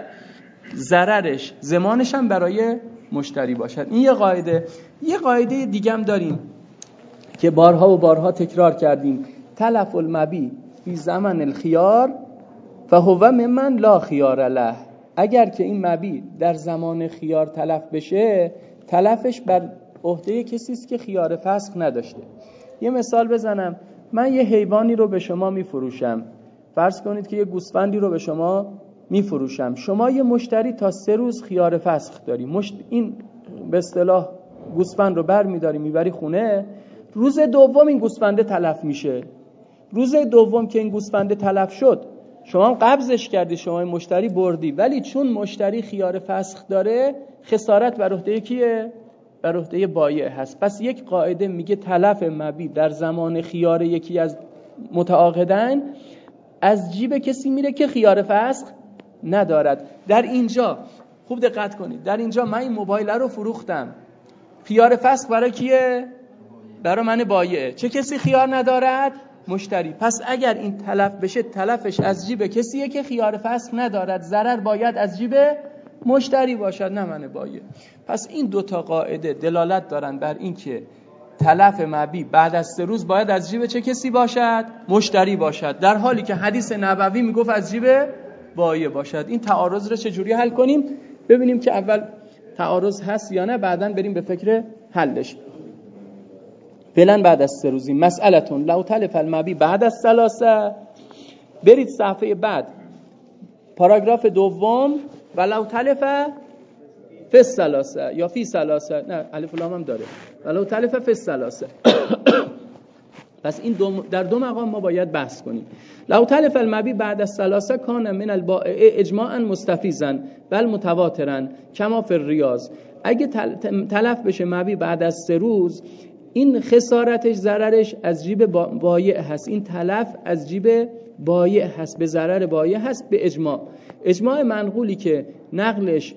ضررش، زمانش هم برای مشتری باشد. این یه قاعده. یه قاعده دیگه هم داریم که بارها و بارها تکرار کردیم، تلف المبیع فی زمن الخیار فهو ممن لا خیار له. اگر که این مبیع در زمان خیار تلف بشه، تلفش بر عهده کسی است که خیار فسخ نداشته. یه مثال بزنم، من یه حیوانی رو به شما میفروشم، فرض کنید که یه گوسفندی رو به شما میفروشم، شما یه مشتری تا سه روز خیار فسخ داری، مشت... این به اصطلاح گوسفند رو بر میداری میبری خونه، روز دوم این گوسفنده تلف میشه. روز دوم که این گوسفنده تلف شد، شما هم قبضش کردی، شما مشتری بردی، ولی چون مشتری خیار فسخ داره، خسارت بر عهده کیه؟ بر عهده بایع هست. پس یک قاعده میگه تلف مبیع در زمان خیار یکی از متعاقدین از جیب کسی میره که خیار فسخ ندارد. در اینجا خوب دقت کنید، در اینجا من این موبایل رو فروختم، خیار فسخ برای کیه؟ برای من بایع. چه کسی خیار ندارد؟ مشتری. پس اگر این تلف بشه، تلفش از جیب کسیه که خیار فسخ ندارد، ضرر باید از جیب مشتری باشد، نه من بایع. پس این دو تا قاعده دلالت دارن بر این که تلف مبیع بعد از سه روز باید از جیب چه کسی باشد؟ مشتری باشد، در حالی که حدیث نبوی میگفت از جیب بایع باشد. این تعارض رو چجوری حل کنیم؟ ببینیم که اول تعارض هست یا نه، بعداً بریم به فکر حلش. فعلا بعد از سه روزی. مسئلتون لو تلف المبی بعد از ثلاثه، برید صفحه بعد پاراگراف دوم، ولو تلف فی الثلاثه یا فی ثلاثه، نه الف و لام هم داره، ولو تلف فی الثلاثه. پس این دو در دو مقام ما باید بحث کنیم. لو تلف المبی بعد از ثلاثه کان من البائع اجماعا مستفیضا بل متواترا کما فی الریاض. اگه تلف بشه مبی بعد از سه روز، این خسارتش ضررش از جیب بایع هست، این تلف از جیب بایع هست، به ضرر بایع هست به اجماع. اجماع منقولی که نقلش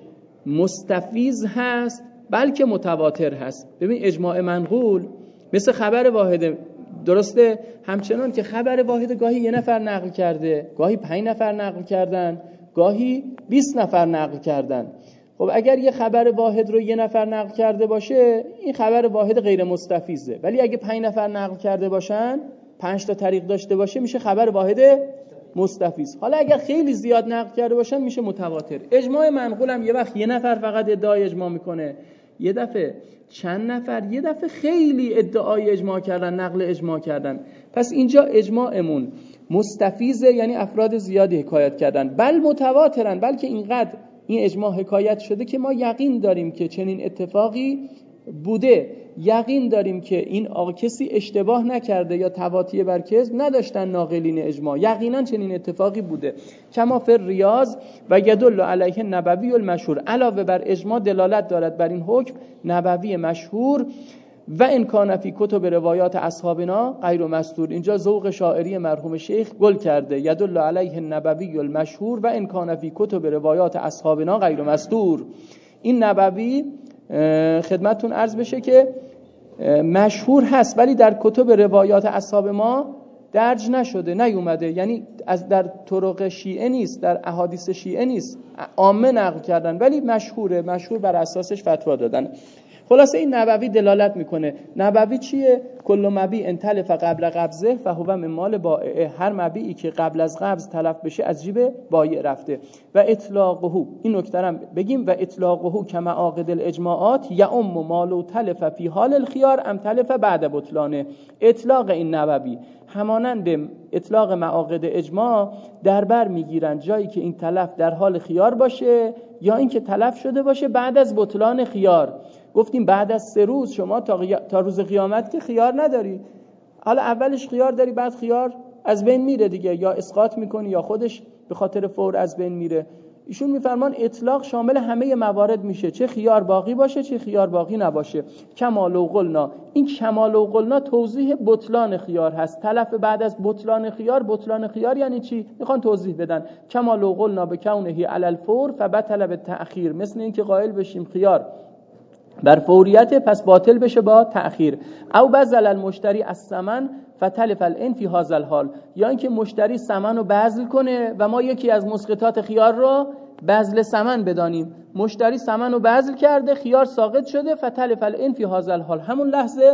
مستفیض هست بلکه متواتر هست. ببین اجماع منقول مثل خبر واحده، درسته؟ همچنان که خبر واحد گاهی یه نفر نقل کرده، گاهی پنج نفر نقل کردن، گاهی بیست نفر نقل کردن. خب اگر یه خبر واحد رو یه نفر نقل کرده باشه، این خبر واحد غیر مستفیضه. ولی اگه پنج نفر نقل کرده باشن، پنج تا طریق داشته باشه، میشه خبر واحد مستفیض. حالا اگر خیلی زیاد نقل کرده باشن میشه متواتر. اجماع منقول هم یه وقت یه نفر فقط ادعای اجماع میکنه، یه دفعه چند نفر، یه دفعه خیلی ادعای اجماع کردن، نقل اجماع کردن. پس اینجا اجماعمون مستفیضه، یعنی افراد زیادی حکایت کردن، بل متواترن، بلکه اینقدر این اجماع حکایت شده که ما یقین داریم که چنین اتفاقی بوده، یقین داریم که این آقا کسی اشتباه نکرده یا تواطی بر کذب نداشتن ناقلین اجماع، یقینا چنین اتفاقی بوده. کما فی ریاض و یدل علیه نبوی المشهور، علاوه بر اجماع دلالت دارد بر این حکم نبوی مشهور. و ان کان فی کتب روایات اصحابنا غیر مستور. اینجا ذوق شاعری مرحوم شیخ گل کرده، یدل علیه نبوی المشهور و ان کان فی کتب روایات اصحابنا غیر مستور. این نبوی خدمتتون عرض بشه که مشهور هست ولی در کتب روایات اصحاب ما درج نشده، نیومده، یعنی از در طرق شیعه نیست، در احادیث شیعه نیست، عامه نقل کردن ولی مشهوره، مشهور بر اساسش فتوا دادن. خلاصه این نبوی دلالت میکنه. نبوی چیه؟ کل مبی ان تلف قبل قبضه فهو من مال بائع. هر مبیعی که قبل از قبض تلف بشه از جیب بایع رفته. و اطلاقه، این نکته رو بگیم، و اطلاقه کما عاقد الاجماعات یعم مال تلف فی حال الخيار ام تلف بعد بطلانه. اطلاق این نبوی همانند اطلاق معاقد اجماع در بر میگیرن جایی که این تلف در حال خیار باشه یا اینکه تلف شده باشه بعد از بطلان خیار. گفتیم بعد از سه روز شما تا, غی... تا روز قیامت که خیار نداری، حالا اولش خیار داری بعد خیار از بین میره دیگه، یا اسقاط میکنی یا خودش به خاطر فور از بین میره. ایشون میفرمان اطلاق شامل همه موارد میشه، چه خیار باقی باشه چه خیار باقی نباشه. کمال و قلنا، این کمال و قلنا توضیح بطلان خیار هست. تلف بعد از بطلان خیار، بطلان خیار یعنی چی؟ میخوان توضیح بدن. کمال و قلنا به کونه علی الفور فبطل بالتأخیر، مثل اینکه قائل بشیم خیار بر فوریت پس باطل بشه با تأخیر. او بذل المشتری الثمن فتلف الان فی هذا الحال، یا اینکه مشتری ثمن رو بذل کنه و ما یکی از مسقطات خیار رو بذل ثمن بدانیم. مشتری ثمن رو بذل کرده، خیار ساقط شده، فتلف الان فی هذا الحال، همون لحظه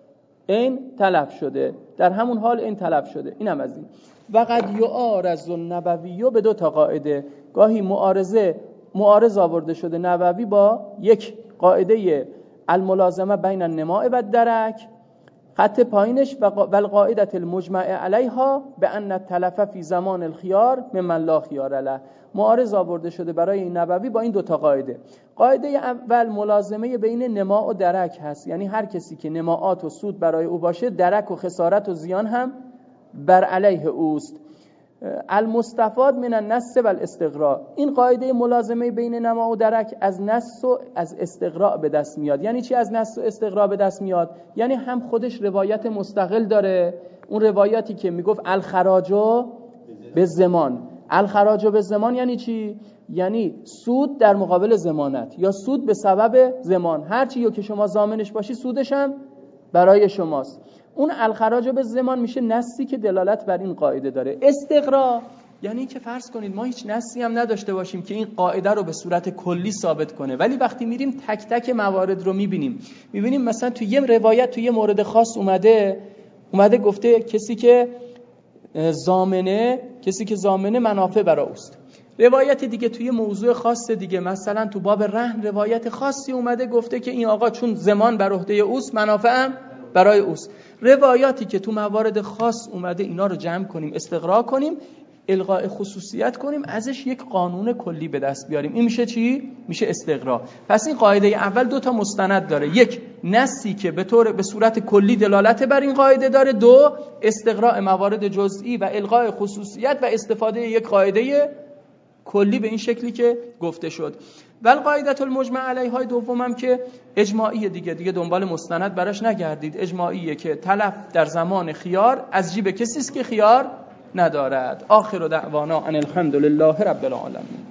این تلف شده، در همون حال این تلف شده. اینم از این. و قد یعارض النبوی به دو تا قاعده، گاهی معارضه معارض آورده شده نبوی با یک قاعده الملازمه بین النماء و الدرک، خط پایینش و القاعده المجمع علیها به ان التلف فی زمان الخيار ممن لا خيار له. معارض آورده شده برای این نبوی با این دوتا قاعده. قاعده اول ملازمه بین نماء و درک هست، یعنی هر کسی که نماعات و سود برای او باشه، درک و خسارت و زیان هم بر علیه اوست. المستفاد من النص و الاستقراء، این قاعده ملازمه بین نما و درک از نص و از استقراء به دست میاد. یعنی چی از نص و استقراء به دست میاد؟ یعنی هم خودش روایت مستقل داره، اون روایتی که میگفت الخراج به زمان. الخراج به زمان یعنی چی؟ یعنی سود در مقابل ضمانت یا سود به سبب ضمان، هر چیو که شما ضامنش باشی سودش هم برای شماست. اون الخراج به زمان میشه نصی که دلالت بر این قاعده داره. استقراء یعنی که فرض کنید ما هیچ نصی هم نداشته باشیم که این قاعده رو به صورت کلی ثابت کنه، ولی وقتی میریم تک تک موارد رو میبینیم میبینیم مثلا تو یه روایت تو یه مورد خاص اومده اومده گفته کسی که ضامنه کسی که ضامنه منافع برای اوست، روایت دیگه توی موضوع خاص دیگه، مثلا تو باب رهن روایت خاصی اومده گفته که این آقا چون زمان بر عهده اوست منافعم برای اوست. روایاتی که تو موارد خاص اومده اینا رو جمع کنیم، استقراء کنیم، الغاء خصوصیت کنیم، ازش یک قانون کلی به دست بیاریم. این میشه چی؟ میشه استقراء. پس این قاعده اول دو تا مستند داره، یک نصی که به طور به صورت کلی دلالت بر این قاعده داره، دو استقراء موارد جزئی و الغاء خصوصیت و استفاده یک قاعده کلی به این شکلی که گفته شد. ول قاعده المجمع علیها دومم که اجماعی دیگه دیگه دنبال مستند براش نگردید، اجماعیه که تلف در زمان خیار از جیب کسی است که خیار ندارد. آخر دعوانا ان الحمد لله رب العالمین.